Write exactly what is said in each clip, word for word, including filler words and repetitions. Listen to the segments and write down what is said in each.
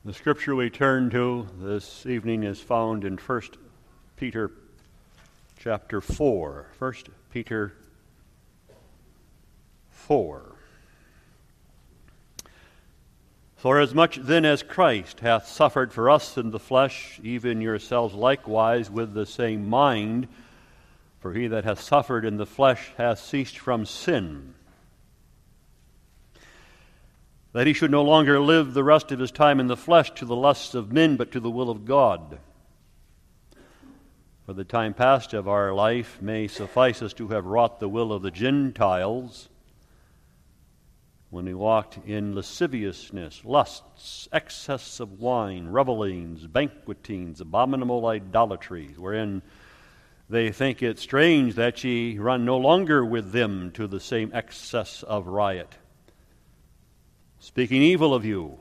The scripture we turn to this evening is found in First Peter chapter four. First Peter four. For as much then as Christ hath suffered for us in the flesh, even yourselves likewise with the same mind, for he that hath suffered in the flesh hath ceased from sin, that he should no longer live the rest of his time in the flesh to the lusts of men, but to the will of God. For the time past of our life may suffice us to have wrought the will of the Gentiles, when we walked in lasciviousness, lusts, excess of wine, revellings, banquetings, abominable idolatries, wherein they think it strange that ye run no longer with them to the same excess of riot, speaking evil of you,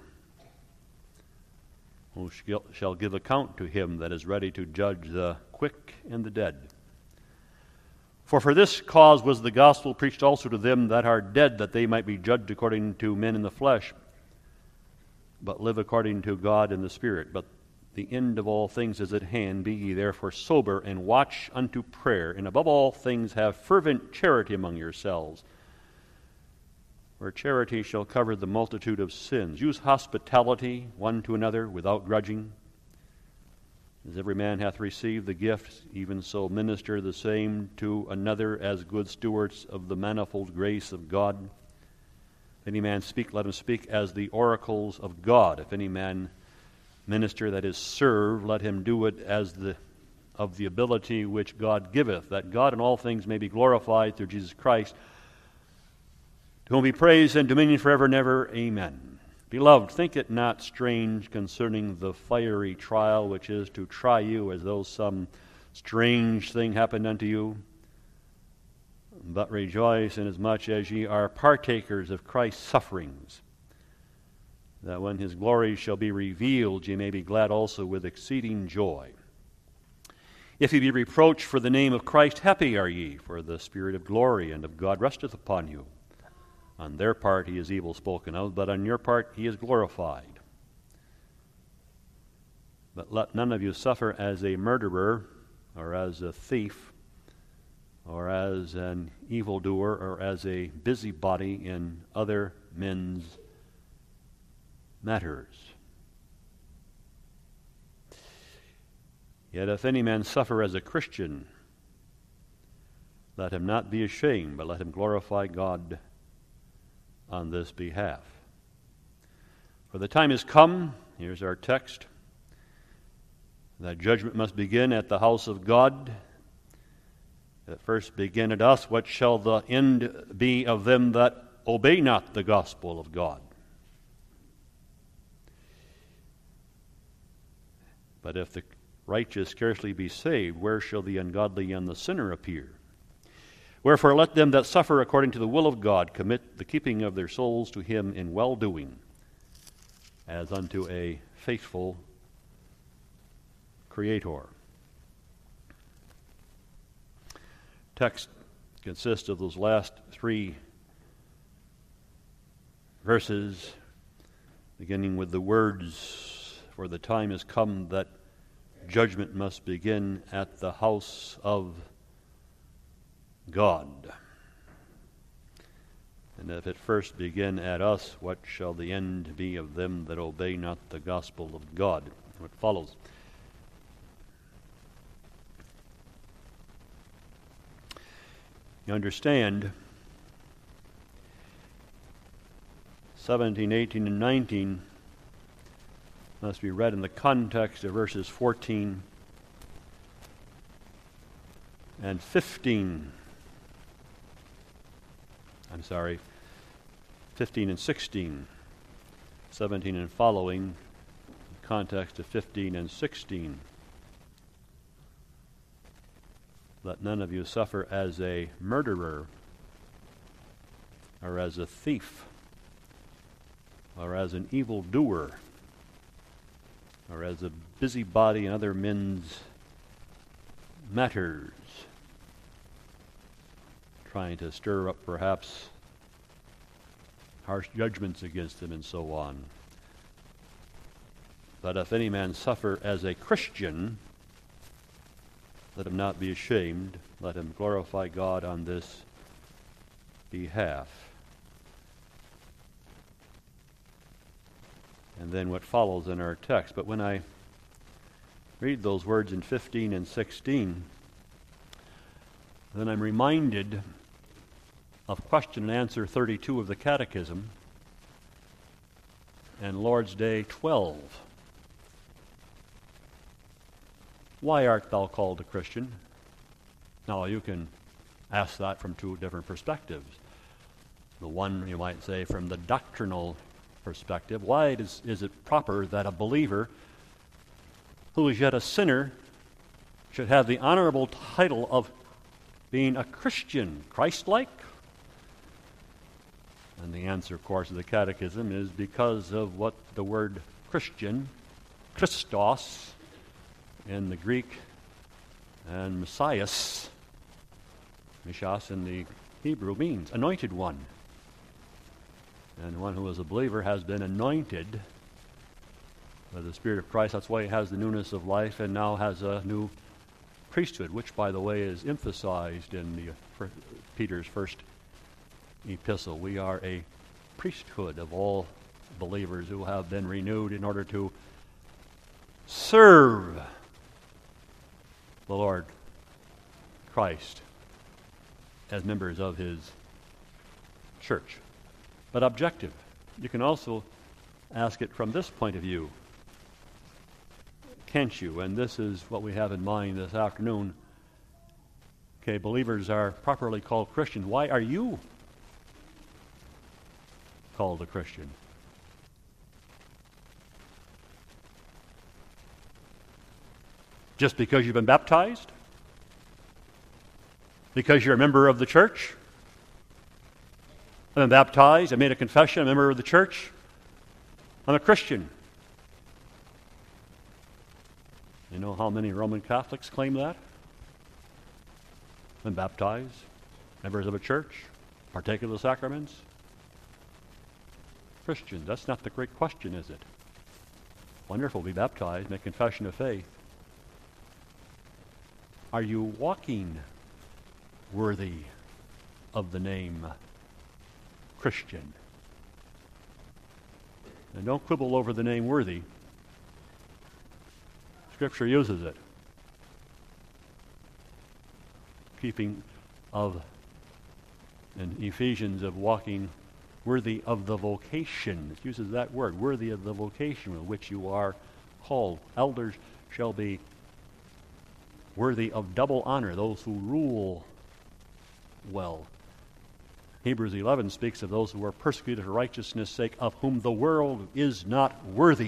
who shall give account to him that is ready to judge the quick and the dead. For for this cause was the gospel preached also to them that are dead, that they might be judged according to men in the flesh, but live according to God in the Spirit. But the end of all things is at hand. Be ye therefore sober, and watch unto prayer, and above all things have fervent charity among yourselves, where charity shall cover the multitude of sins. Use hospitality one to another without grudging. As every man hath received the gift, even so minister the same to another as good stewards of the manifold grace of God. If any man speak, let him speak as the oracles of God. If any man minister, that is, serve, let him do it as the of the ability which God giveth, that God in all things may be glorified through Jesus Christ, to whom be praise and dominion forever and ever. Amen. Beloved, think it not strange concerning the fiery trial which is to try you, as though some strange thing happened unto you. But rejoice inasmuch as ye are partakers of Christ's sufferings, that when his glory shall be revealed, ye may be glad also with exceeding joy. If ye be reproached for the name of Christ, happy are ye, for the Spirit of glory and of God resteth upon you. On their part he is evil spoken of, but on your part he is glorified. But let none of you suffer as a murderer, or as a thief, or as an evildoer, or as a busybody in other men's matters. Yet if any man suffer as a Christian, let him not be ashamed, but let him glorify God on this behalf. For the time is come, here's our text, that judgment must begin at the house of God. At first begin at us. What shall the end be of them that obey not the gospel of God? But if the righteous scarcely be saved, where shall the ungodly and the sinner appear? Wherefore let them that suffer according to the will of God commit the keeping of their souls to him in well-doing, as unto a faithful Creator. Text consists of those last three verses, beginning with the words, "For the time is come that judgment must begin at the house of God. And if it first begin at us, what shall the end be of them that obey not the gospel of God?" What follows. You understand, seventeen, eighteen, and nineteen must be read in the context of verses fourteen and fifteen. I'm sorry, fifteen and sixteen, seventeen and following, context of fifteen and sixteen. Let none of you suffer as a murderer, or as a thief, or as an evildoer, or as a busybody in other men's matters, trying to stir up perhaps harsh judgments against them and so on. But if any man suffer as a Christian, let him not be ashamed, let him glorify God on this behalf. And then what follows in our text. But when I read those words in fifteen and sixteen, then I'm reminded of question and answer thirty-two of the Catechism and Lord's Day twelve. Why art thou called a Christian? Now you can ask that from two different perspectives. The one, you might say, from the doctrinal perspective. Why is, is it proper that a believer who is yet a sinner should have the honorable title of being a Christian, Christ-like? And the answer, of course, of the Catechism is because of what the word Christian, Christos, in the Greek, and Messias, Mishas in the Hebrew, means anointed one. And one who is a believer has been anointed by the Spirit of Christ. That's why he has the newness of life and now has a new priesthood, which, by the way, is emphasized in the for Peter's first epistle. We are a priesthood of all believers who have been renewed in order to serve the Lord Christ as members of his church. But objective. You can also ask it from this point of view. Can't you? And this is what we have in mind this afternoon. Okay, believers are properly called Christians. Why are you called a Christian? Just because you've been baptized? Because you're a member of the church? I've been baptized, I made a confession, I'm a member of the church. I'm a Christian. You know how many Roman Catholics claim that? Been baptized, members of a church, partake of the sacraments. Christians, that's not the great question, is it? Wonderful, be baptized, make confession of faith. Are you walking worthy of the name Christian? And don't quibble over the name worthy. Scripture uses it. Keeping of, in Ephesians, of walking worthy of the vocation. It uses that word, worthy of the vocation with which you are called. Elders shall be worthy of double honor, those who rule well. Hebrews eleven speaks of those who are persecuted for righteousness' sake, of whom the world is not worthy.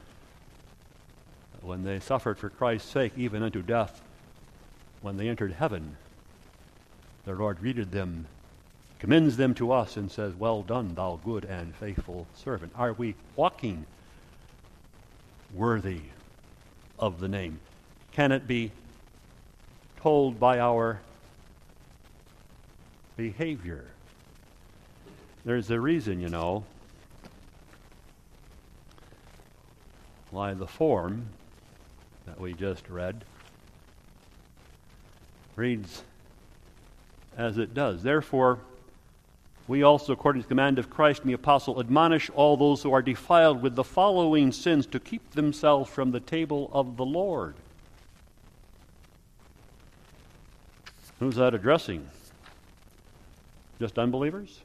When they suffered for Christ's sake, even unto death, when they entered heaven, their Lord greeted them, commends them to us, and says, "Well done, thou good and faithful servant." Are we walking worthy of the name? Can it be told by our behavior? There's a reason, you know, why the form that we just read reads as it does. Therefore, we also, according to the command of Christ and the apostle, admonish all those who are defiled with the following sins to keep themselves from the table of the Lord. Who's that addressing? Just unbelievers?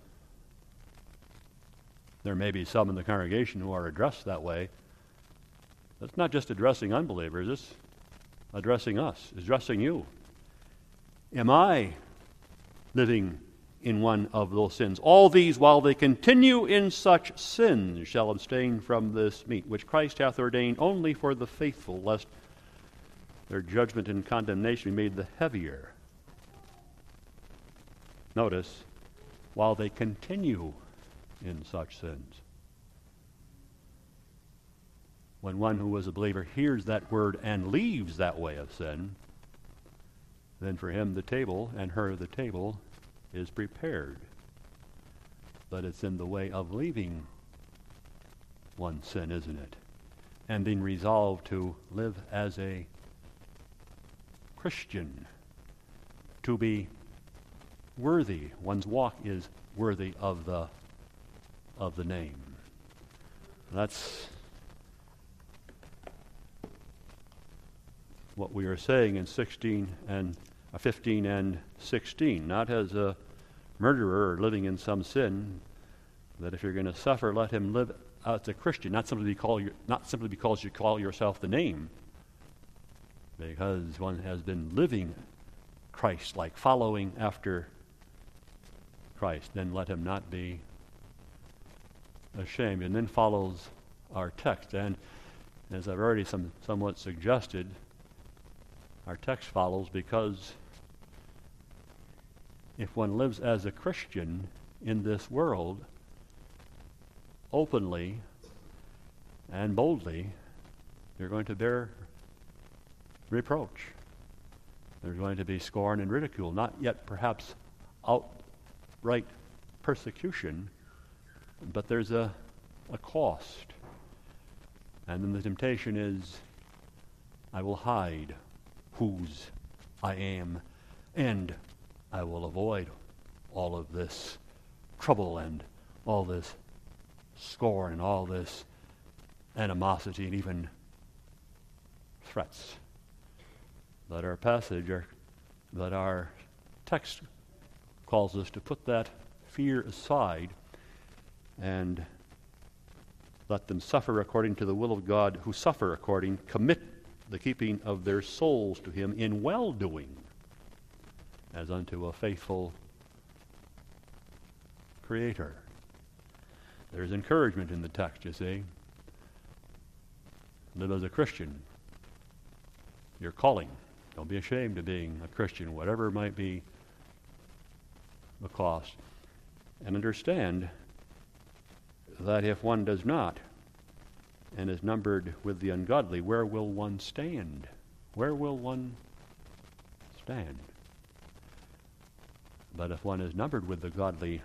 There may be some in the congregation who are addressed that way. It's not just addressing unbelievers, it's addressing us, it's addressing you. Am I living in one of those sins? All these, while they continue in such sins, shall abstain from this meat, which Christ hath ordained only for the faithful, lest their judgment and condemnation be made the heavier. Notice, while they continue in such sins. When one who is a believer hears that word and leaves that way of sin, then for him the table, and her the table, is prepared. But it's in the way of leaving one sin, isn't it? and being resolved to live as a Christian, to be worthy. One's walk is worthy of the of the name. That's what we are saying in sixteen and uh, fifteen and sixteen. Not as a murderer or living in some sin, that if you're going to suffer, let him live as a Christian. Not simply because you, not simply because you call yourself the name, because one has been living Christ-like, following after Christ. Then let him not be ashamed. And then follows our text. And as I've already some, somewhat suggested, our text follows because if one lives as a Christian in this world, openly and boldly, you're going to bear reproach. There's going to be scorn and ridicule, not yet perhaps outright persecution, but there's a, a cost. And then the temptation is, I will hide whose I am, and I will avoid all of this trouble and all this scorn and all this animosity and even threats. That our passage, or that our text calls us to put that fear aside and let them suffer according to the will of God, who suffer according, commit the keeping of their souls to him in well-doing, as unto a faithful Creator. There's encouragement in the text, you see. Live as a Christian. Your calling. Don't be ashamed of being a Christian, whatever might be the cost. And understand that if one does not and is numbered with the ungodly, where will one stand? Where will one stand? But if one is numbered with the godly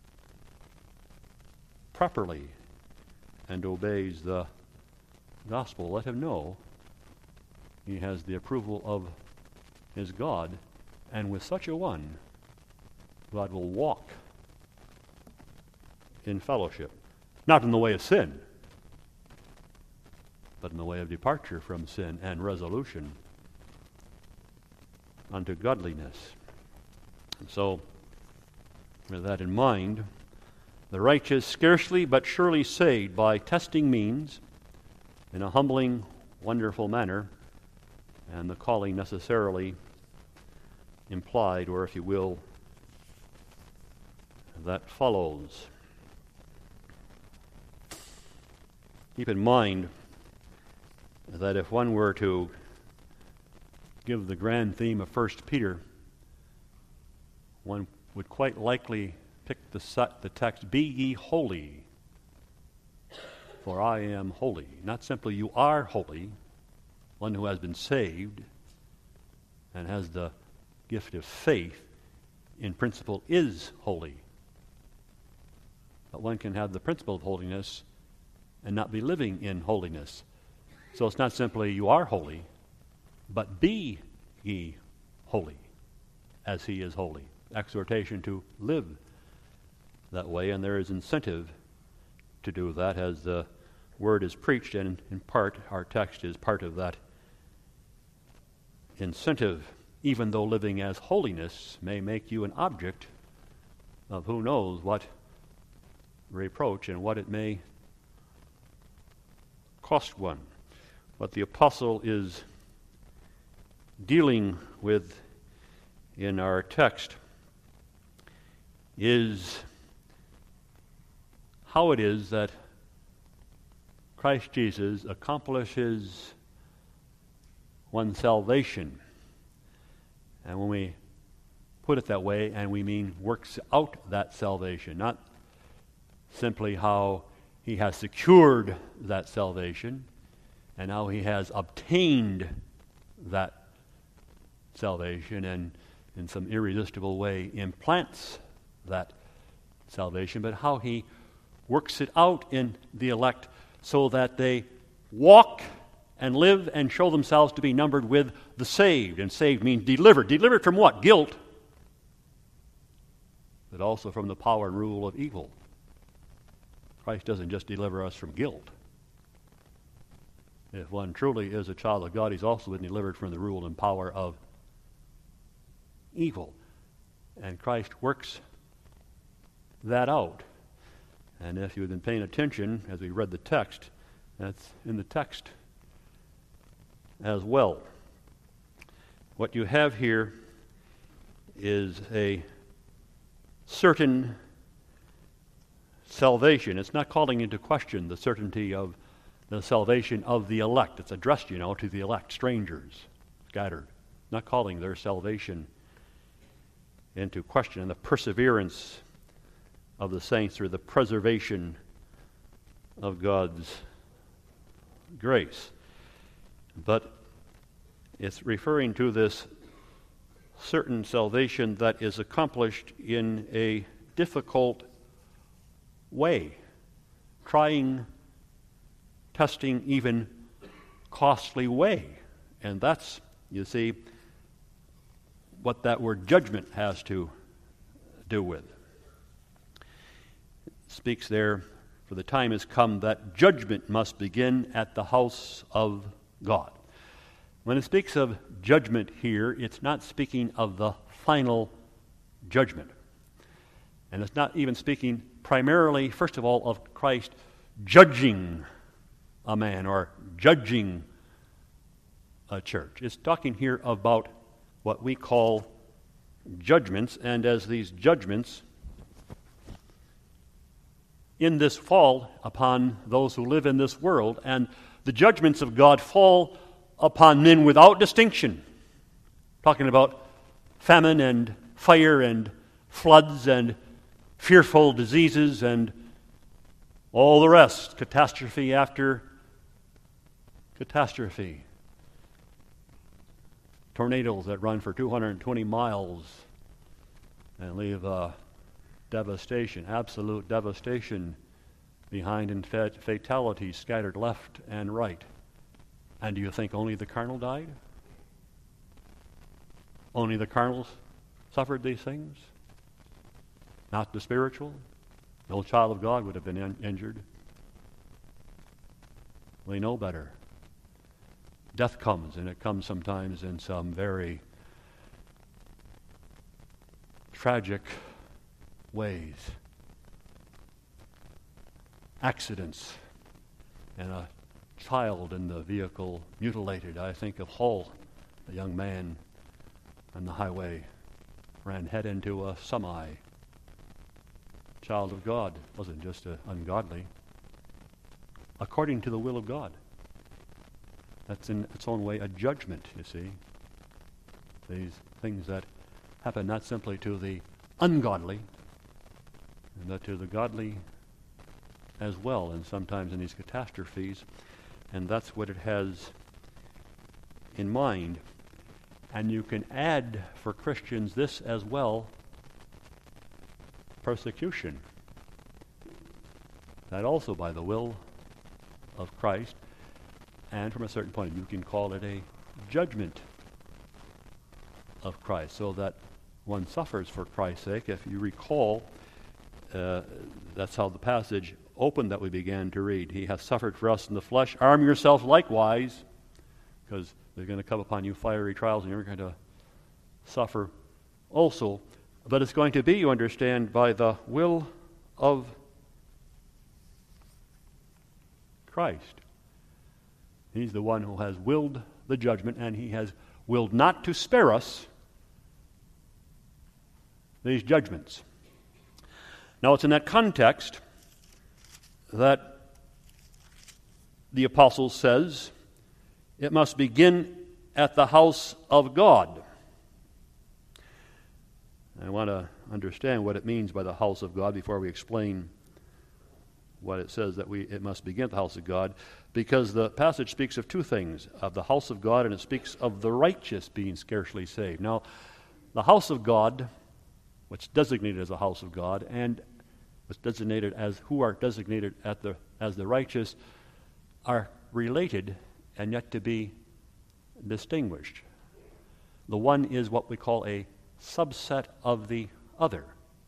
properly and obeys the gospel, let him know he has the approval of his God, and with such a one, God will walk in fellowship, not in the way of sin, but in the way of departure from sin and resolution unto godliness. And so, with that in mind, the righteous scarcely but surely saved by testing means in a humbling, wonderful manner, and the calling necessarily implied, or if you will, that follows. Keep in mind that if one were to give the grand theme of First Peter, one would quite likely pick the, set, the text, be ye holy, for I am holy. Not simply you are holy, one who has been saved and has the gift of faith in principle is holy. But one can have the principle of holiness and not be living in holiness. So it's not simply you are holy, but be ye holy as he is holy. Exhortation to live that way, and there is incentive to do that as the word is preached, and in part our text is part of that incentive, even though living as holiness may make you an object of who knows what reproach and what it may cost one. What the apostle is dealing with in our text is how it is that Christ Jesus accomplishes one's salvation. And when we put it that way, and we mean works out that salvation, not simply how he has secured that salvation and how he has obtained that salvation and in some irresistible way implants that salvation, but how he works it out in the elect so that they walk and live and show themselves to be numbered with the saved. And saved means delivered. Delivered from what? Guilt. But also from the power and rule of evil. Christ doesn't just deliver us from guilt. If one truly is a child of God, he's also been delivered from the rule and power of evil. And Christ works that out. And if you've been paying attention as we read the text, that's in the text as well. What you have here is a certain salvation. It's not calling into question the certainty of the salvation of the elect. It's addressed, you know, to the elect, strangers, scattered. Not calling their salvation into question, and the perseverance of the saints through the preservation of God's grace. But it's referring to this certain salvation that is accomplished in a difficult way, trying, testing, even costly way. And that's, you see, what that word judgment has to do with. It speaks there, for the time has come that judgment must begin at the house of God. When it speaks of judgment here, it's not speaking of the final judgment. And it's not even speaking primarily, first of all, of Christ judging a man or judging a church. It's talking here about what we call judgments, and as these judgments in this fall upon those who live in this world, and the judgments of God fall upon men without distinction. Talking about famine and fire and floods and fearful diseases and all the rest, catastrophe after catastrophe. Tornadoes that run for two hundred twenty miles and leave uh, devastation, absolute devastation behind, and fat- fatalities scattered left and right. And do you think only the carnal died? Only the carnals suffered these things? Not the spiritual? No child of God would have been in- injured. We know better. Death comes, and it comes sometimes in some very tragic ways. Accidents, and a child in the vehicle mutilated. I think of Hull, a young man on the highway, ran head into a semi. Child of God, wasn't just a ungodly. According to the will of God. That's in its own way a judgment, you see. These things that happen not simply to the ungodly, but to the godly as well, and sometimes in these catastrophes. And that's what it has in mind. And you can add for Christians this as well, persecution. That also by the will of Christ. And from a certain point, you can call it a judgment of Christ, so that one suffers for Christ's sake. If you recall, uh, that's how the passage opened that we began to read. He hath suffered for us in the flesh. Arm yourselves likewise, because there's going to come upon you fiery trials, and you're going to suffer also. But it's going to be, you understand, by the will of Christ. He's the one who has willed the judgment, and he has willed not to spare us these judgments. Now, it's in that context that the apostle says it must begin at the house of God. I want to understand what it means by the house of God before we explain what it says that we it must begin at the house of God, because the passage speaks of two things, of the house of God, and it speaks of the righteous being scarcely saved. Now, the house of God, what's designated as the house of God, and what's designated as who are designated at the as the righteous, are related and yet to be distinguished. The one is what we call a subset of the other.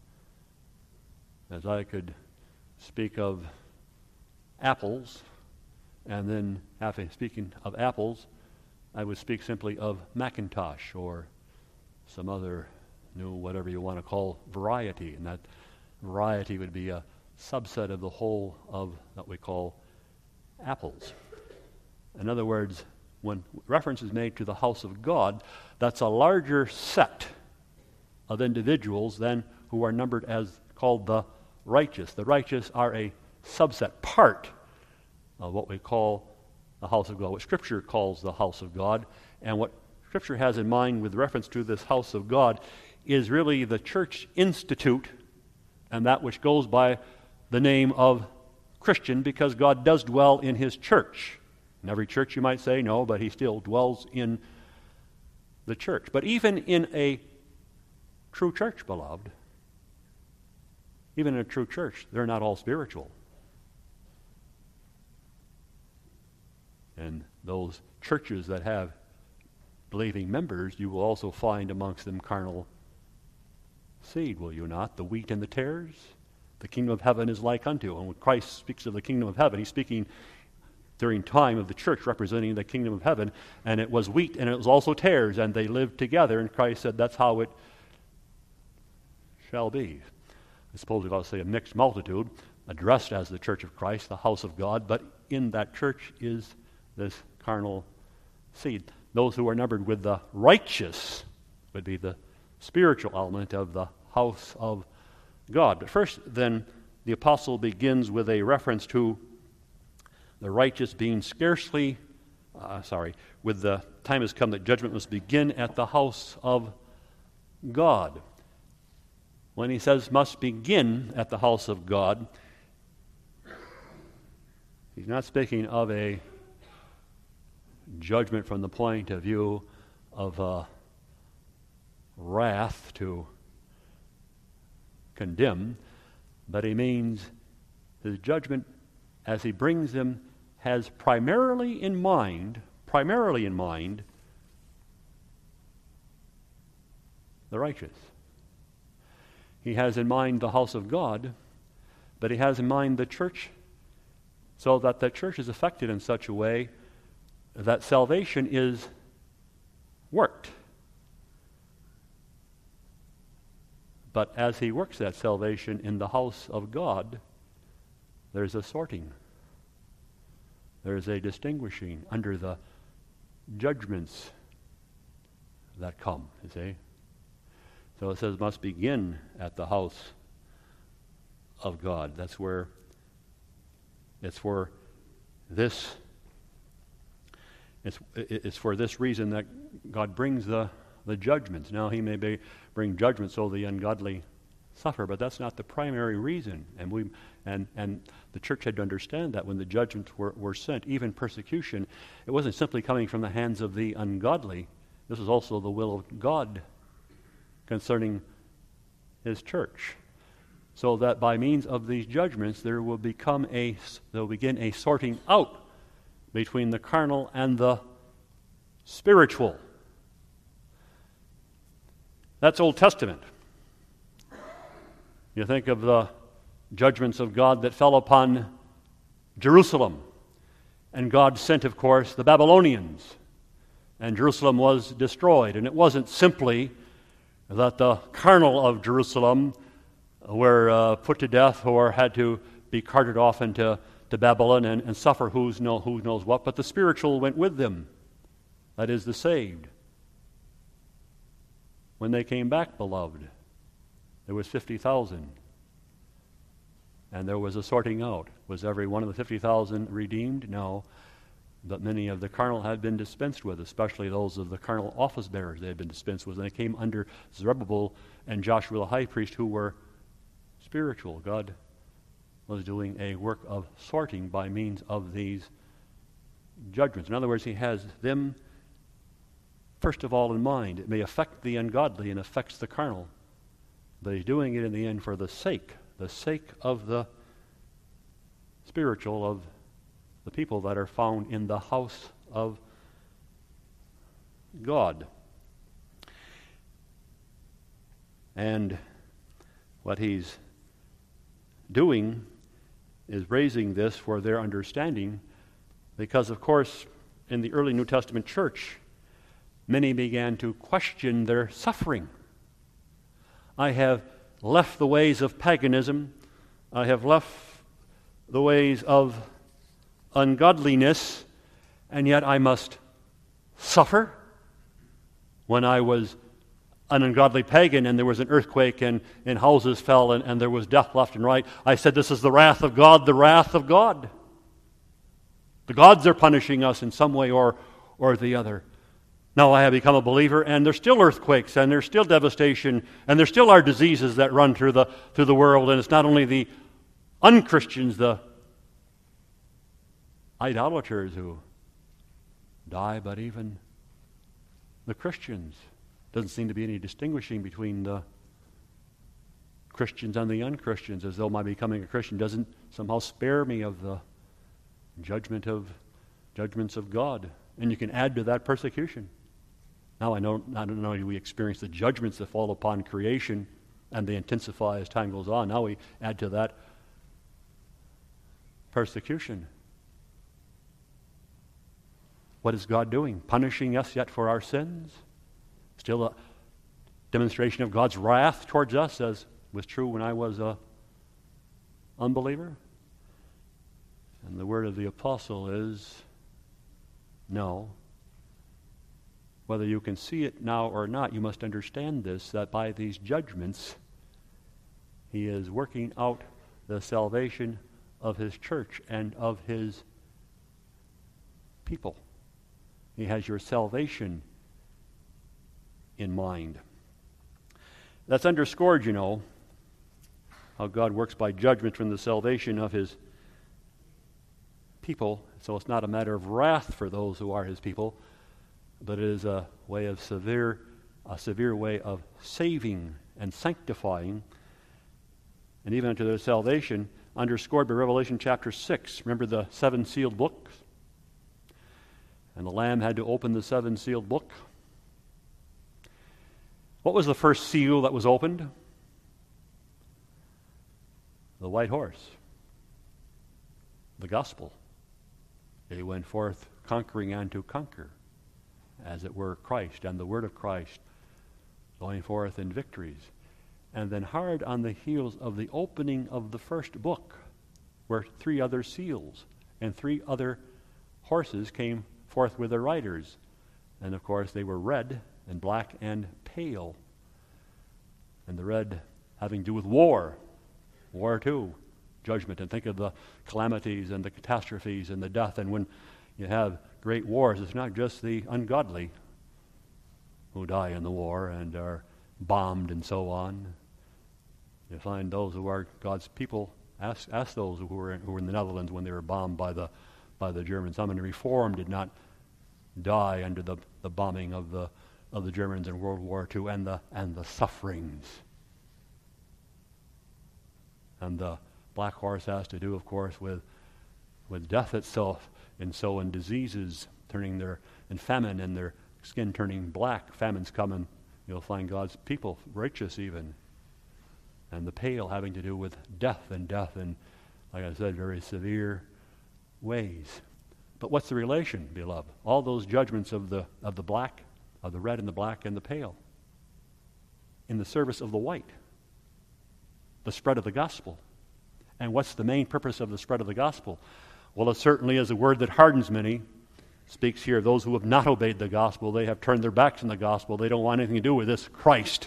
As I could speak of apples, and then after speaking of apples, I would speak simply of Macintosh or some other new, whatever you want to call, variety, and that variety would be a subset of the whole of what we call apples. In other words, when reference is made to the house of God, that's a larger set of individuals than who are numbered as called the righteous. The righteous are a subset, part of what we call the house of God, what Scripture calls the house of God. And what Scripture has in mind with reference to this house of God is really the church institute and that which goes by the name of Christian, because God does dwell in His church. In every church you might say, no, but He still dwells in the church. But even in a true church, beloved, even in a true church, they're not all spiritual. And those churches that have believing members, you will also find amongst them carnal seed, will you not? The wheat and the tares. The kingdom of heaven is like unto. And when Christ speaks of the kingdom of heaven, He's speaking during time of the church representing the kingdom of heaven, and it was wheat and it was also tares, and they lived together, and Christ said that's how it shall be. I suppose we've got to say a mixed multitude, addressed as the church of Christ, the house of God, but in that church is this carnal seed. Those who are numbered with the righteous would be the spiritual element of the house of God. But first, then, the apostle begins with a reference to the righteous being scarcely, uh, sorry, with the time has come that judgment must begin at the house of God. When he says must begin at the house of God, he's not speaking of a judgment from the point of view of uh, wrath to condemn, but he means his judgment as he brings them has primarily in mind, primarily in mind, the righteous. He has in mind the house of God, but he has in mind the church, so that the church is affected in such a way that salvation is worked. But as he works that salvation in the house of God, there's a sorting. There's a distinguishing under the judgments that come, you see. So it says must begin at the house of God. That's where it's for this it's it's for this reason that God brings the the judgments. Now he may be, bring judgment so the ungodly suffer, but that's not the primary reason. And we and and the church had to understand that when the judgments were, were sent, even persecution, it wasn't simply coming from the hands of the ungodly. This was also the will of God concerning His church. So that by means of these judgments there will become a there will begin a sorting out between the carnal and the spiritual. That's Old Testament. You think of the judgments of God that fell upon Jerusalem. And God sent, of course, the Babylonians. And Jerusalem was destroyed. And it wasn't simply that the carnal of Jerusalem were uh, put to death or had to be carted off into to Babylon and, and suffer who's know, who knows what, but the spiritual went with them. That is, the saved. When they came back, beloved, there was fifty thousand. And there was a sorting out. Was every one of the fifty thousand redeemed? No. But many of the carnal had been dispensed with, especially those of the carnal office bearers they had been dispensed with. And they came under Zerubbabel and Joshua the high priest, who were spiritual. God was doing a work of sorting by means of these judgments. In other words, He has them first of all in mind. It may affect the ungodly and affects the carnal, but He's doing it in the end for the sake, the sake of the spiritual, of the people that are found in the house of God. And what he's doing is raising this for their understanding, because, of course, in the early New Testament church, many began to question their suffering. I have left the ways of paganism. I have left the ways of ungodliness, and yet I must suffer. When I was an ungodly pagan and there was an earthquake and, and houses fell and, and there was death left and right, I said, this is the wrath of God, the wrath of God. The gods are punishing us in some way or, or the other. Now I have become a believer, and there's still earthquakes, and there's still devastation, and there still are diseases that run through the through the world, and it's not only the unchristians, the idolaters who die, but even the Christians. Doesn't seem to be any distinguishing between the Christians and the unchristians, as though my becoming a Christian doesn't somehow spare me of the judgment of judgments of God. And you can add to that persecution. Now I know not only do we experience the judgments that fall upon creation, and they intensify as time goes on, now we add to that persecution. What is God doing? Punishing us yet for our sins? Still a demonstration of God's wrath towards us, as was true when I was an unbeliever? And the word of the apostle is no. Whether you can see it now or not, you must understand this, that by these judgments, he is working out the salvation of his church and of his people. He has your salvation in mind. That's underscored, you know, how God works by judgment from the salvation of his people. So it's not a matter of wrath for those who are his people, but it is a way of severe, a severe way of saving and sanctifying, and even unto their salvation, underscored by Revelation chapter six. Remember the seven sealed books? And the Lamb had to open the seven sealed book. What was the first seal that was opened? The white horse. The gospel. He went forth conquering and to conquer, as it were Christ and the word of Christ, going forth in victories. And then hard on the heels of the opening of the first book were three other seals, and three other horses came forth with their riders. And of course they were red and black and pale. And the red having to do with war. War too. Judgment. And think of the calamities and the catastrophes and the death. And when you have great wars, it's not just the ungodly who die in the war and are bombed and so on. You find those who are God's people. Ask, ask those who were, in, who were in the Netherlands when they were bombed by the by the Germans. How many Reformed did not die under the, the bombing of the of the Germans in World War Two and the and the sufferings? And the black horse has to do, of course, with with death itself, and so in diseases turning their and famine and their skin turning black. Famine's coming. You'll find God's people righteous even. And the pale having to do with death and death in, like I said, very severe ways. But what's the relation, beloved? All those judgments of the of the black, of the red and the black and the pale, in the service of the white, the spread of the gospel. And what's the main purpose of the spread of the gospel? Well, it certainly is a word that hardens many. Speaks here of those who have not obeyed the gospel. They have turned their backs on the gospel. They don't want anything to do with this Christ.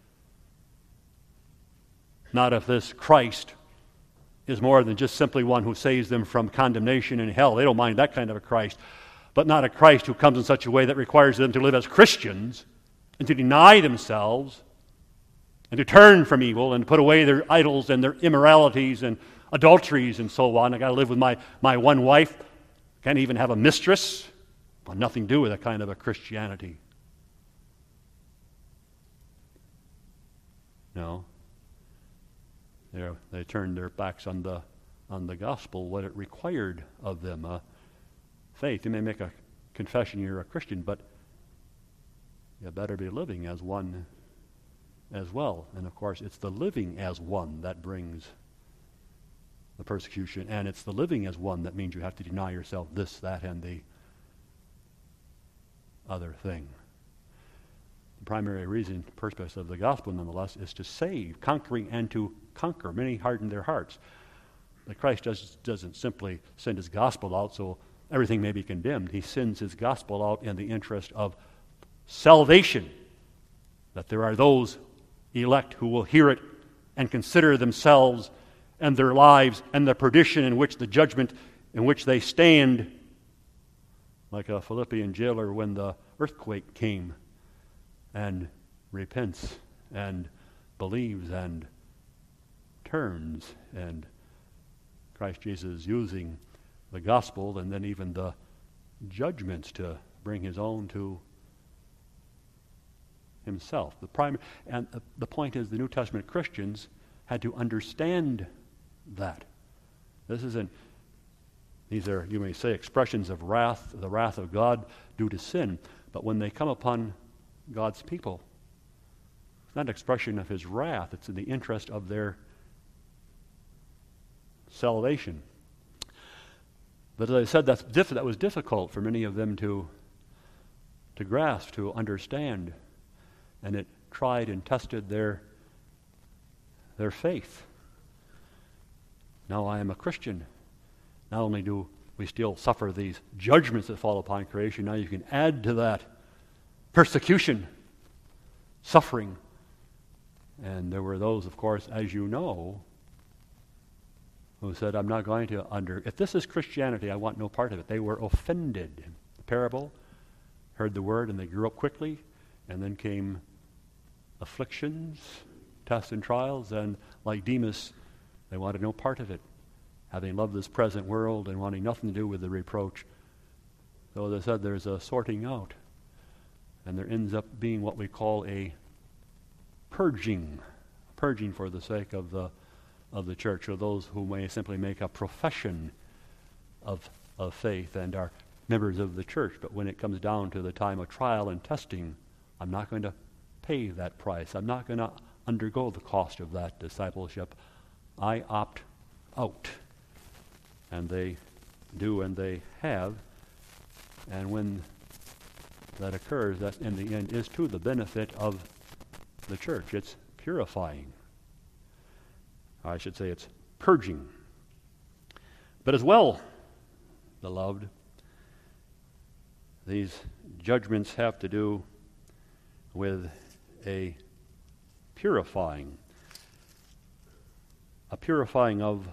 Not if this Christ is more than just simply one who saves them from condemnation and hell. They don't mind that kind of a Christ. But not a Christ who comes in such a way that requires them to live as Christians and to deny themselves and to turn from evil and to put away their idols and their immoralities and adulteries and so on. I got to live with my, my one wife. Can't even have a mistress. Well, nothing to do with that kind of a Christianity. No. They're, they turned their backs on the on the gospel, what it required of them. Uh, faith. You may make a confession you're a Christian, but you better be living as one as well. And of course, it's the living as one that brings the persecution, and it's the living as one that means you have to deny yourself this, that, and the other thing. The primary reason, purpose of the gospel, nonetheless, is to save, conquering, and to conquer. Many harden their hearts. But Christ does, doesn't simply send his gospel out so everything may be condemned. He sends his gospel out in the interest of salvation, that there are those elect who will hear it and consider themselves and their lives and the perdition in which the judgment in which they stand, like a Philippian jailer when the earthquake came, and repents and believes and turns. And Christ Jesus using the gospel and then even the judgments to bring his own to himself. The primary, and the point is, the New Testament Christians had to understand that. This isn't, these are, you may say, expressions of wrath, the wrath of God due to sin, but when they come upon God's people, it's not an expression of his wrath, it's in the interest of their salvation. But as I said, that's diff- that was difficult for many of them to, to grasp, to understand, and it tried and tested their, their faith. Now I am a Christian. Not only do we still suffer these judgments that fall upon creation, now you can add to that persecution, suffering. And there were those, of course, as you know, who said, I'm not going to under... If this is Christianity, I want no part of it. They were offended. The parable, heard the word, and they grew up quickly, and then came afflictions, tests and trials, and like Demas, they wanted no part of it, having loved this present world and wanting nothing to do with the reproach. So they said there's a sorting out, and there ends up being what we call a purging, purging for the sake of the of the church, or those who may simply make a profession of of faith and are members of the church. But when it comes down to the time of trial and testing, I'm not going to pay that price. I'm not going to undergo the cost of that discipleship. I opt out. And they do, and they have. And when that occurs, that in the end is to the benefit of the church. It's purifying. I should say it's purging. But as well, beloved, these judgments have to do with a purifying, a purifying of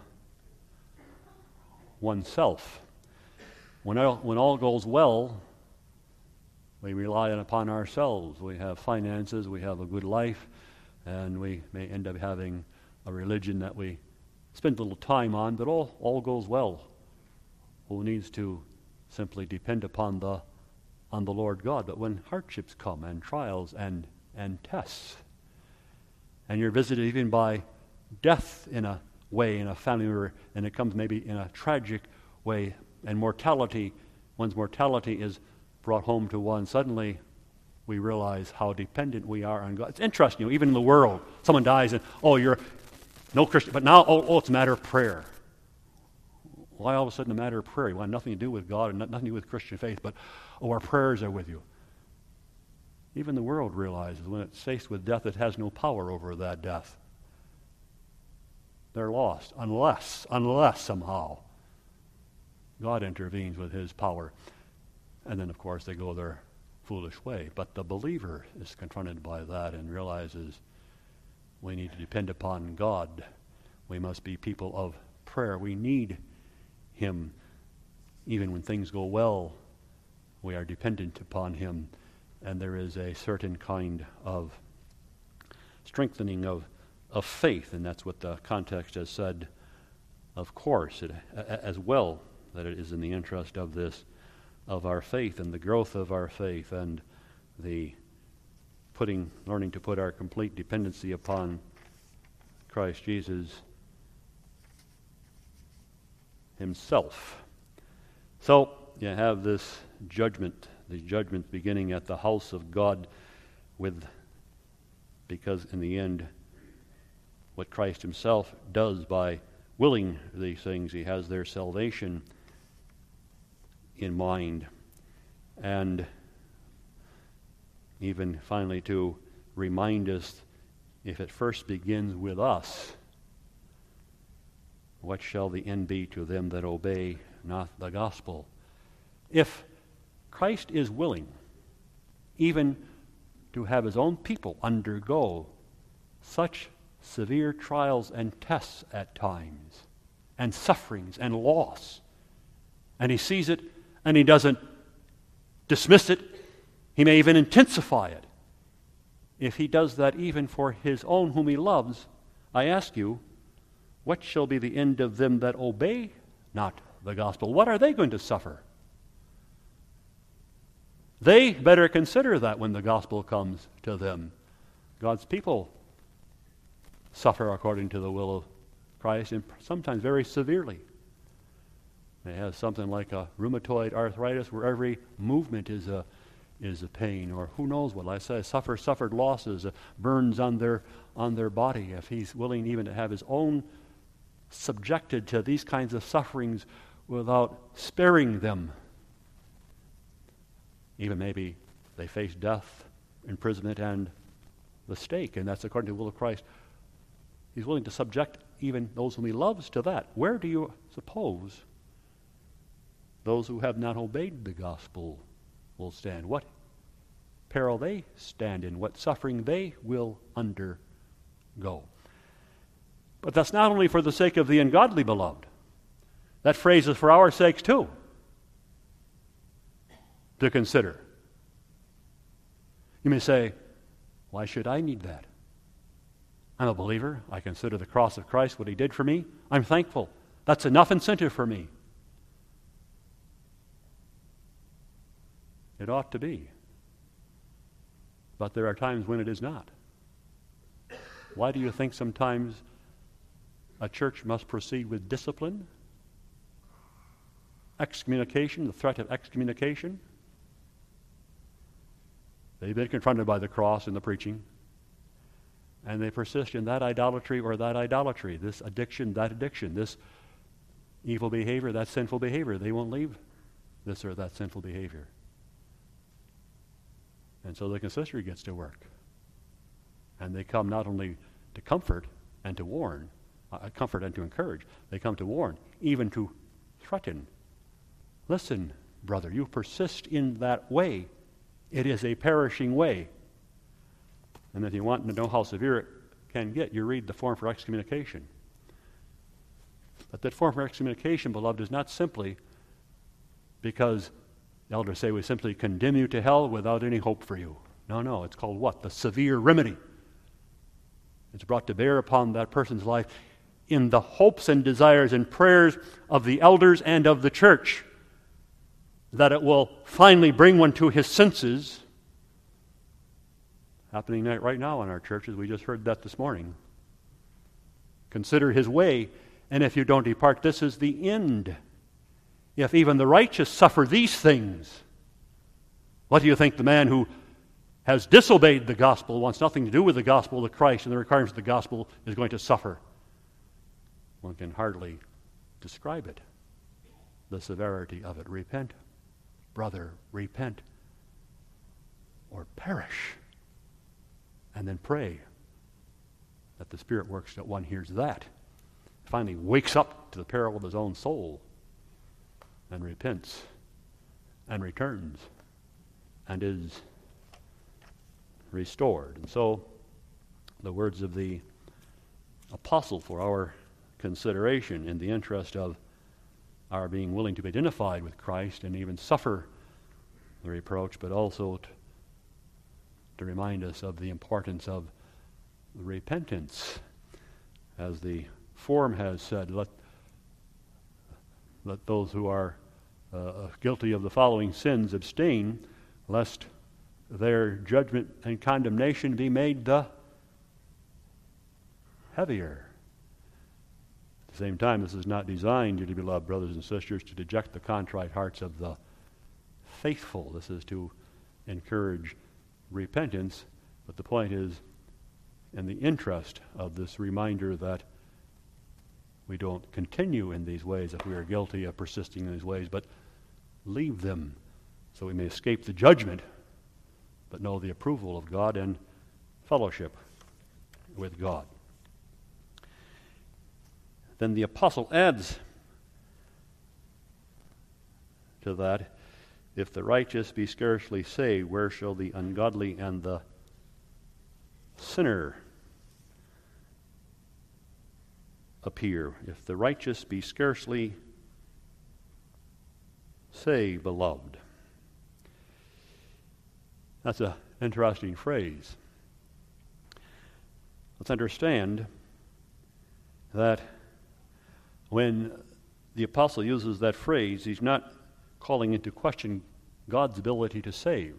oneself. When all, when all goes well, we rely upon ourselves. We have finances, we have a good life, and we may end up having a religion that we spend a little time on, but all, all goes well. Who needs to simply depend upon the on the Lord God? But when hardships come and trials and and tests, and you're visited even by death in a way, in a family member, and it comes maybe in a tragic way, and mortality, one's mortality is brought home to one, suddenly we realize how dependent we are on God. It's interesting, you know, even in the world, someone dies and, oh, you're no Christian, but now, oh, oh, it's a matter of prayer. Why all of a sudden a matter of prayer? You want nothing to do with God and nothing to do with Christian faith, but, oh, our prayers are with you. Even the world realizes when it's faced with death, it has no power over that death. They're lost, unless, unless somehow God intervenes with his power. And then, of course, they go their foolish way. But the believer is confronted by that and realizes we need to depend upon God. We must be people of prayer. We need him. Even when things go well, we are dependent upon him. And there is a certain kind of strengthening of, of faith, and that's what the context has said. Of course, it, as well, that it is in the interest of this, of our faith and the growth of our faith and the putting, learning to put our complete dependency upon Christ Jesus himself. So you have this judgment, these judgments beginning at the house of God with, because in the end, what Christ himself does by willing these things, he has their salvation in mind. And even finally to remind us, if it first begins with us, what shall the end be to them that obey not the gospel? If Christ is willing even to have his own people undergo such severe trials and tests at times, and sufferings and loss, and he sees it and he doesn't dismiss it, he may even intensify it. If he does that even for his own whom he loves, I ask you, what shall be the end of them that obey not the gospel? What are they going to suffer? They better consider that when the gospel comes to them. God's people suffer according to the will of Christ, and sometimes very severely. They have something like a rheumatoid arthritis where every movement is a is a pain, or who knows what. Like I say, suffer suffered losses, uh, burns on their on their body. If he's willing even to have his own subjected to these kinds of sufferings without sparing them, even maybe they face death, imprisonment, and the stake, and that's according to the will of Christ. He's willing to subject even those whom he loves to that. Where do you suppose those who have not obeyed the gospel will stand? What peril they stand in, what suffering they will undergo. But that's not only for the sake of the ungodly, beloved. That phrase is for our sakes too, to consider. You may say, why should I need that? I'm a believer. I consider the cross of Christ, what he did for me. I'm thankful. That's enough incentive for me. It ought to be. But there are times when it is not. Why do you think sometimes a church must proceed with discipline? Excommunication, the threat of excommunication? They've been confronted by the cross in the preaching, and they persist in that idolatry or that idolatry, this addiction, that addiction, this evil behavior, that sinful behavior. They won't leave this or that sinful behavior. And so the consistory gets to work. And they come not only to comfort and to warn, uh, comfort and to encourage, they come to warn, even to threaten. Listen, brother, you persist in that way. It is a perishing way. And if you want to know how severe it can get, you read the form for excommunication. But that form for excommunication, beloved, is not simply because the elders say we simply condemn you to hell without any hope for you. No, no, it's called what? The severe remedy. It's brought to bear upon that person's life in the hopes and desires and prayers of the elders and of the church, that it will finally bring one to his senses. Happening right now in our churches, we just heard that this morning. Consider his way, and if you don't depart, this is the end. If even the righteous suffer these things, what do you think the man who has disobeyed the gospel, wants nothing to do with the gospel of Christ and the requirements of the gospel, is going to suffer? One can hardly describe it, the severity of it. Repent, brother, repent, or perish. And then pray that the Spirit works that one hears that, finally wakes up to the peril of his own soul, and repents, and returns, and is restored. And so, the words of the apostle for our consideration in the interest of our being willing to be identified with Christ and even suffer the reproach, but also to, to remind us of the importance of repentance. As the form has said, let, let those who are uh, guilty of the following sins abstain, lest their judgment and condemnation be made the heavier. the same time, this is not designed, dearly beloved brothers and sisters, to deject the contrite hearts of the faithful. This is to encourage repentance, but the point is in the interest of this reminder that we don't continue in these ways if we are guilty of persisting in these ways, but leave them so we may escape the judgment, but know the approval of God and fellowship with God. Then the apostle adds to that, if the righteous be scarcely saved, where shall the ungodly and the sinner appear? If the righteous be scarcely saved, beloved. That's an interesting phrase. Let's understand that when the apostle uses that phrase, he's not calling into question God's ability to save,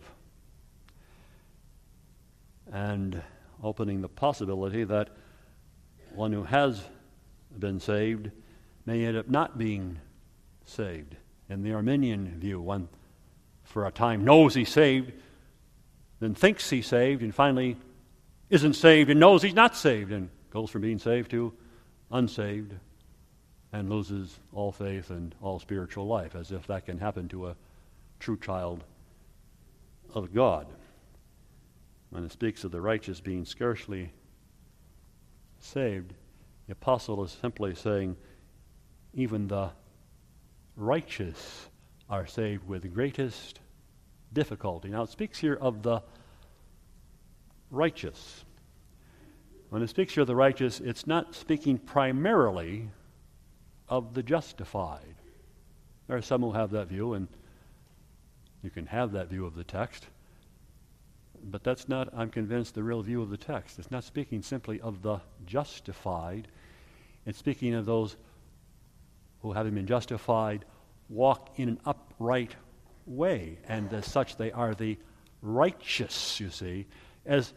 and opening the possibility that one who has been saved may end up not being saved. In the Arminian view, one for a time knows he's saved, then thinks he's saved, and finally isn't saved and knows he's not saved, and goes from being saved to unsaved, and loses all faith and all spiritual life, as if that can happen to a true child of God. When it speaks of the righteous being scarcely saved, the apostle is simply saying even the righteous are saved with greatest difficulty. Now it speaks here of the righteous. When it speaks here of the righteous, it's not speaking primarily of the justified. There are some who have that view, and you can have that view of the text, but that's not, I'm convinced, the real view of the text. It's not speaking simply of the justified. It's speaking of those who, having been justified, walk in an upright way, and as such they are the righteous, you see, as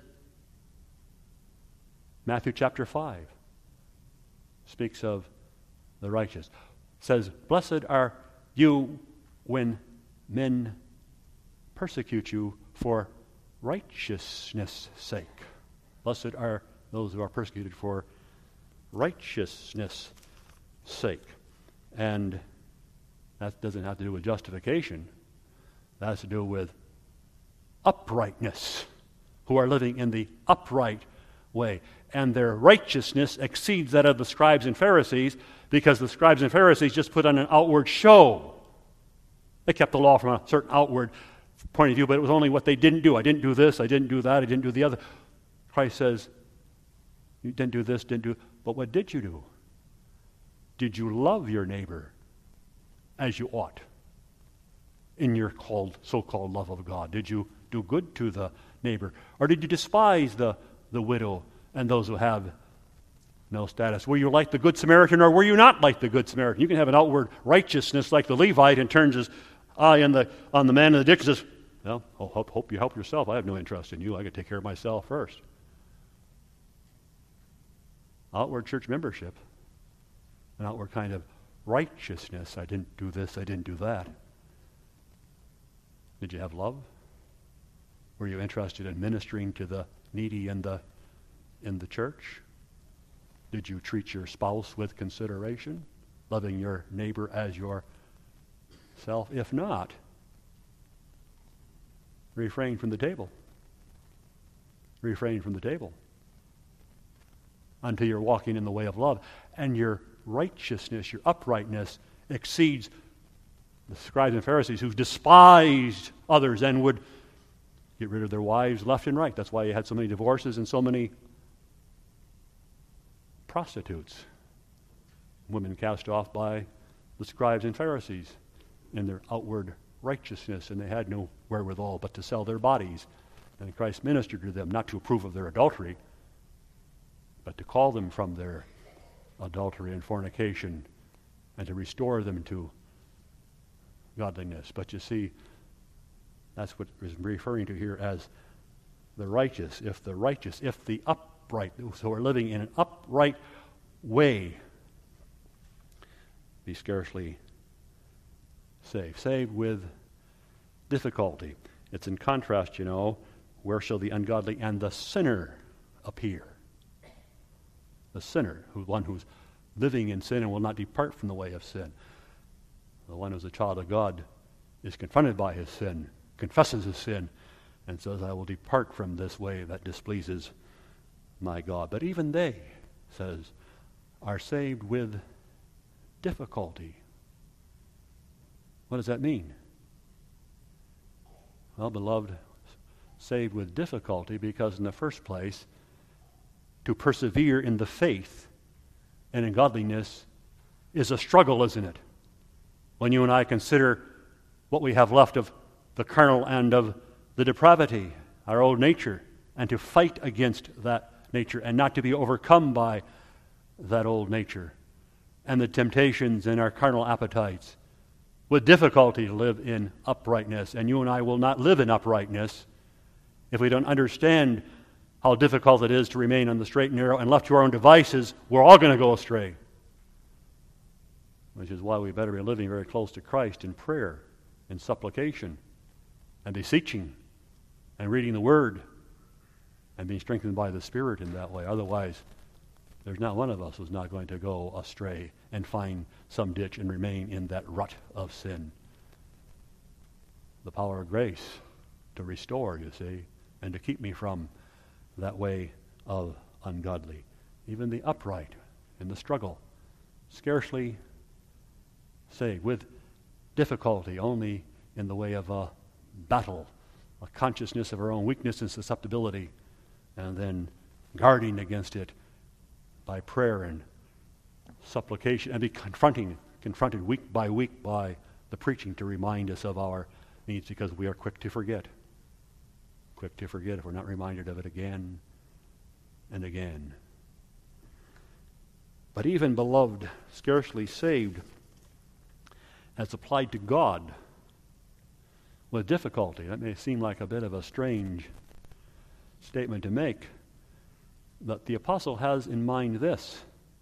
Matthew chapter five speaks of the righteous. It says, blessed are you when men persecute you for righteousness' sake. Blessed are those who are persecuted for righteousness' sake. And that doesn't have to do with justification. That has to do with uprightness, who are living in the upright way. And their righteousness exceeds that of the scribes and Pharisees, because the scribes and Pharisees just put on an outward show. They kept the law from a certain outward point of view, but it was only what they didn't do. I didn't do this, I didn't do that, I didn't do the other. Christ says, you didn't do this, didn't do, but what did you do? Did you love your neighbor as you ought in your called, so-called love of God? Did you do good to the neighbor? Or did you despise the, the widow and those who have no status? Were you like the Good Samaritan, or were you not like the Good Samaritan? You can have an outward righteousness like the Levite and turns his eye on the, on the man in the ditch and says, well, I'll hope, hope you help yourself. I have no interest in you. I got to take care of myself first. Outward church membership, an outward kind of righteousness. I didn't do this, I didn't do that. Did you have love? Were you interested in ministering to the needy in the in the church? Did you treat your spouse with consideration, loving your neighbor as yourself? If not, refrain from the table. Refrain from the table until you're walking in the way of love, and your righteousness, your uprightness exceeds the scribes and Pharisees who despised others and would get rid of their wives left and right. That's why you had so many divorces and so many prostitutes. Women cast off by the scribes and Pharisees in their outward righteousness, and they had no wherewithal but to sell their bodies. And Christ ministered to them, not to approve of their adultery, but to call them from their adultery and fornication and to restore them to godliness. But you see, that's what is referring to here as the righteous. If the righteous, if the upright, so we're living in an upright way, be scarcely saved. Saved with difficulty. It's in contrast, you know, where shall the ungodly and the sinner appear? The sinner, who one who's living in sin and will not depart from the way of sin. The one who's a child of God is confronted by his sin, confesses his sin, and says, I will depart from this way that displeases my God. But even they, says, are saved with difficulty. What does that mean? Well, beloved, saved with difficulty because in the first place, to persevere in the faith and in godliness is a struggle, isn't it? When you and I consider what we have left of the carnal and of the depravity, our old nature, and to fight against that nature and not to be overcome by that old nature and the temptations and our carnal appetites, with difficulty to live in uprightness. And you and I will not live in uprightness if we don't understand how difficult it is to remain on the straight and narrow, and left to our own devices, we're all going to go astray. Which is why we better be living very close to Christ in prayer, in supplication, and beseeching, and reading the Word, and being strengthened by the Spirit in that way. Otherwise, there's not one of us who's not going to go astray and find some ditch and remain in that rut of sin. The power of grace to restore, you see, and to keep me from that way of ungodly. Even the upright in the struggle, scarcely saved, with difficulty, only in the way of a battle, a consciousness of our own weakness and susceptibility, and then guarding against it by prayer and supplication, and be confronting, confronted week by week by the preaching to remind us of our needs, because we are quick to forget. Quick to forget if we're not reminded of it again and again. But even, beloved, scarcely saved, as applied to God with difficulty. That may seem like a bit of a strange statement to make, but the apostle has in mind this.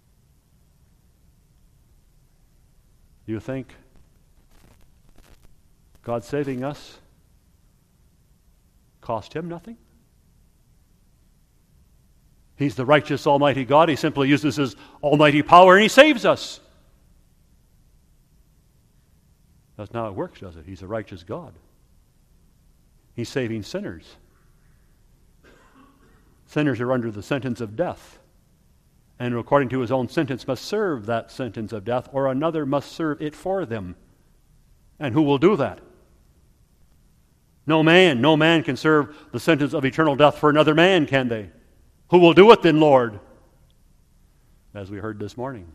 Do you think God saving us cost him nothing? He's the righteous Almighty God. He simply uses his almighty power and he saves us. That's not how it works, does it? He's a righteous God. He's saving sinners. Sinners are under the sentence of death, and according to his own sentence must serve that sentence of death, or another must serve it for them. And who will do that? No man, no man can serve the sentence of eternal death for another man, can they? Who will do it then, Lord? As we heard this morning,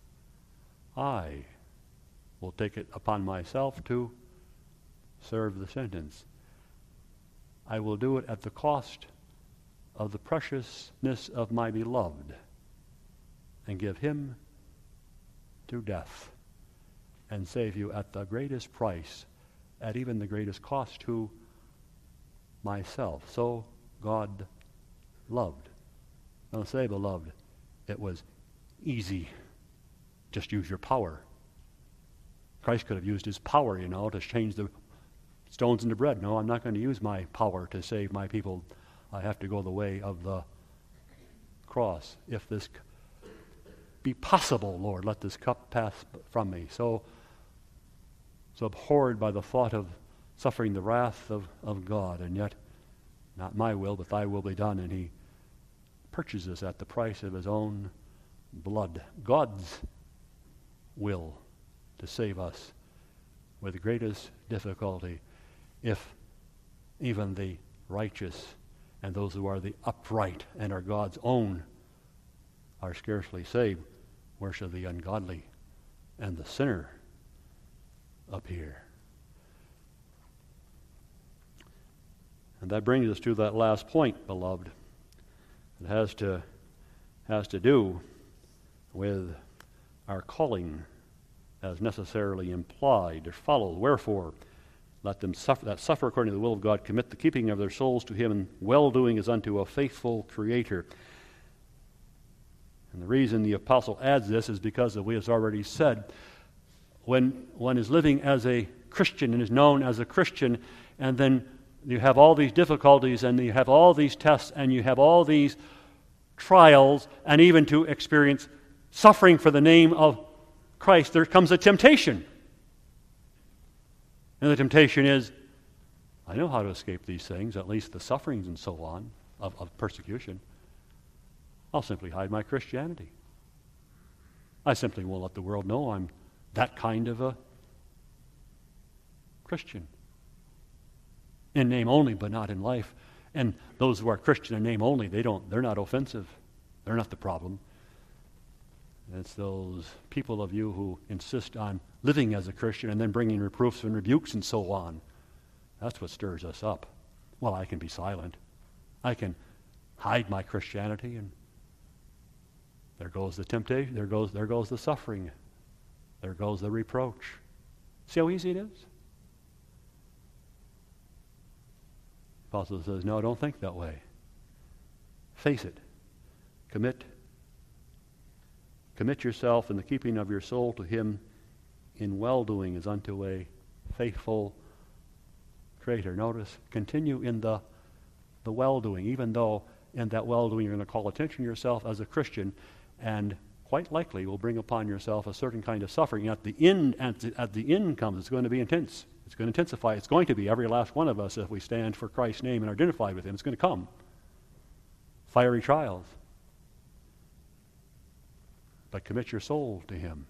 I will take it upon myself to serve the sentence. I will do it at the cost of the preciousness of my beloved, and give him to death, and save you at the greatest price, at even the greatest cost to myself. So God loved. Don't say, beloved, it was easy. Just use your power. Christ could have used his power, you know, to change the stones into bread. No, I'm not going to use my power to save my people. I have to go the way of the cross. If this be possible, Lord, let this cup pass from me. So, so abhorred by the thought of suffering the wrath of, of God, and yet not my will, but thy will be done. And he purchases at the price of his own blood God's will to save us with the greatest difficulty, if even the righteous and those who are the upright and are God's own are scarcely saved. Where shall the ungodly and the sinner appear? And that brings us to that last point, beloved. It has to has to do with our calling as necessarily implied or followed. Wherefore, let them suffer, that suffer according to the will of God, commit the keeping of their souls to him, and well-doing as unto a faithful Creator. And the reason the apostle adds this is because, as we have already said, when one is living as a Christian and is known as a Christian, and then you have all these difficulties and you have all these tests and you have all these trials and even to experience suffering for the name of Christ, there comes a temptation. And the temptation is, I know how to escape these things, at least the sufferings and so on of, of persecution. I'll simply hide my Christianity. I simply won't let the world know I'm that kind of a Christian. In name only, but not in life. And those who are Christian in name only, they don't, they're not offensive. They're not the problem. It's those people of you who insist on living as a Christian and then bringing reproofs and rebukes and so on. That's what stirs us up. Well, I can be silent. I can hide my Christianity, and there goes the temptation. There goes, there goes the suffering. There goes the reproach. See how easy it is? The apostle says, no, don't think that way. Face it. Commit. Commit yourself in the keeping of your soul to him in well-doing as unto a faithful Creator. Notice, continue in the, the well-doing, even though in that well-doing you're going to call attention to yourself as a Christian, and quite likely will bring upon yourself a certain kind of suffering. At the end, at the, at the end comes, it's going to be intense. It's going to intensify. It's going to be every last one of us if we stand for Christ's name and are identified with him. It's going to come. Fiery trials. But commit your soul to him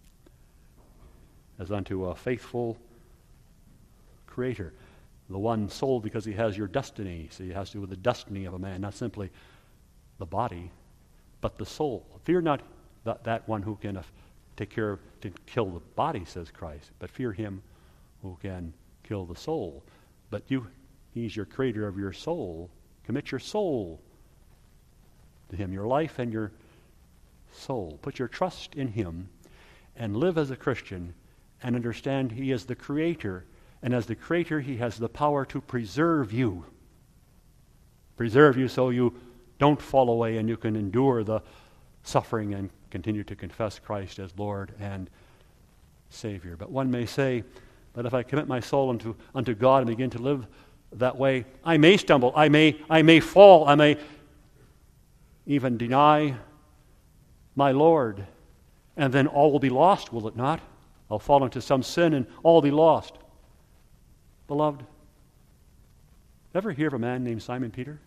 as unto a faithful Creator. The one soul, because he has your destiny. So he has to do with the destiny of a man, not simply the body, but the soul. Fear not that, that one who can uh, take care of, to kill the body, says Christ, but fear him who can kill the soul. But you, he's your creator of your soul. Commit your soul to him, your life and your soul. Put your trust in him and live as a Christian and understand he is the creator. And as the creator, he has the power to preserve you. Preserve you so you don't fall away and you can endure the suffering and continue to confess Christ as Lord and Savior. But one may say that if I commit my soul unto, unto God and begin to live that way, I may stumble, I may, I may fall, I may even deny my Lord, and then all will be lost, will it not? I'll fall into some sin and all be lost. Beloved, ever hear of a man named Simon Peter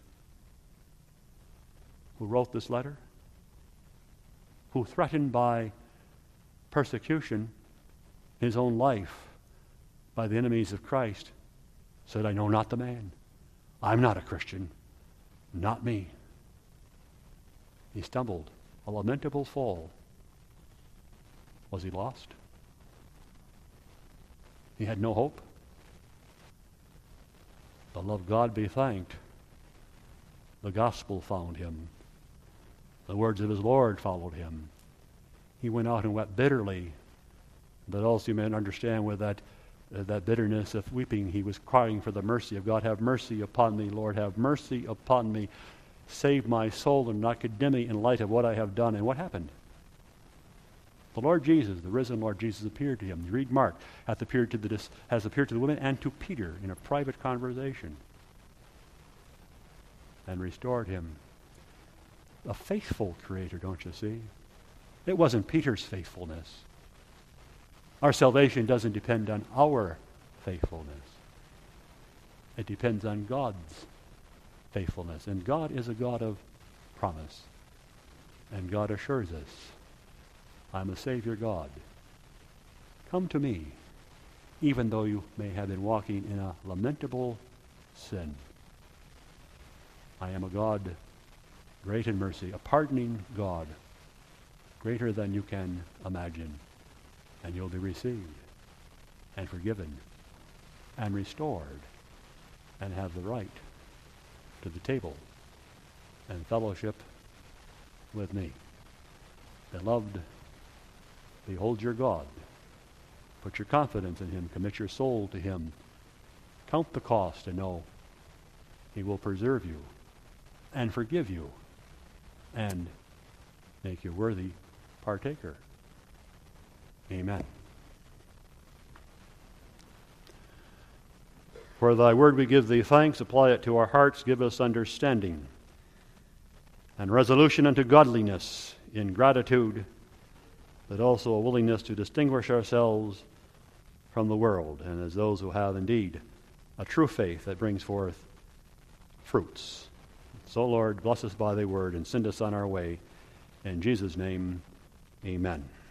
who wrote this letter? Who, threatened by persecution, his own life by the enemies of Christ, said, I know not the man. I'm not a Christian. Not me. He stumbled. A lamentable fall. Was he lost? He had no hope. The love God be thanked. The gospel found him. The words of his Lord followed him. He went out and wept bitterly. But also you may understand with that, uh, that bitterness of weeping, he was crying for the mercy of God. Have mercy upon me, Lord. Have mercy upon me. Save my soul and not condemn me in light of what I have done. And what happened? The Lord Jesus, the risen Lord Jesus, appeared to him. You read Mark, hath appeared to the, has appeared to the women and to Peter in a private conversation and restored him. A faithful Creator, don't you see? It wasn't Peter's faithfulness. Our salvation doesn't depend on our faithfulness. It depends on God's faithfulness. And God is a God of promise. And God assures us, I'm a Savior God. Come to me, even though you may have been walking in a lamentable sin. I am a God great in mercy, a pardoning God, greater than you can imagine. And you'll be received and forgiven and restored and have the right to the table and fellowship with me. Beloved, behold your God. Put your confidence in him. Commit your soul to him. Count the cost and know he will preserve you and forgive you and make you worthy partaker. Amen. For thy word we give thee thanks. Apply it to our hearts. Give us understanding and resolution unto godliness in gratitude, but also a willingness to distinguish ourselves from the world, and as those who have indeed a true faith that brings forth fruits. So, Lord, bless us by thy word and send us on our way. In Jesus' name, amen.